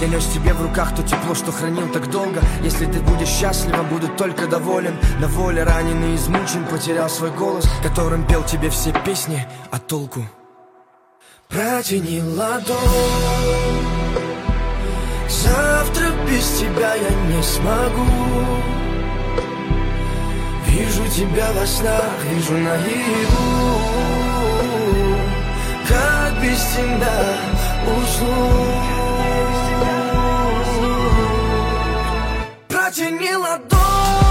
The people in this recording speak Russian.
Я нес тебе в руках то тепло, что хранил так долго. Если ты будешь счастлива, буду только доволен. На воле раненый, измучен, потерял свой голос, которым пел тебе все песни, а толку? Протяни ладонь. Завтра без тебя я не смогу. Вижу тебя во снах, вижу наяву. Как без тебя усну? Протяни ладонь.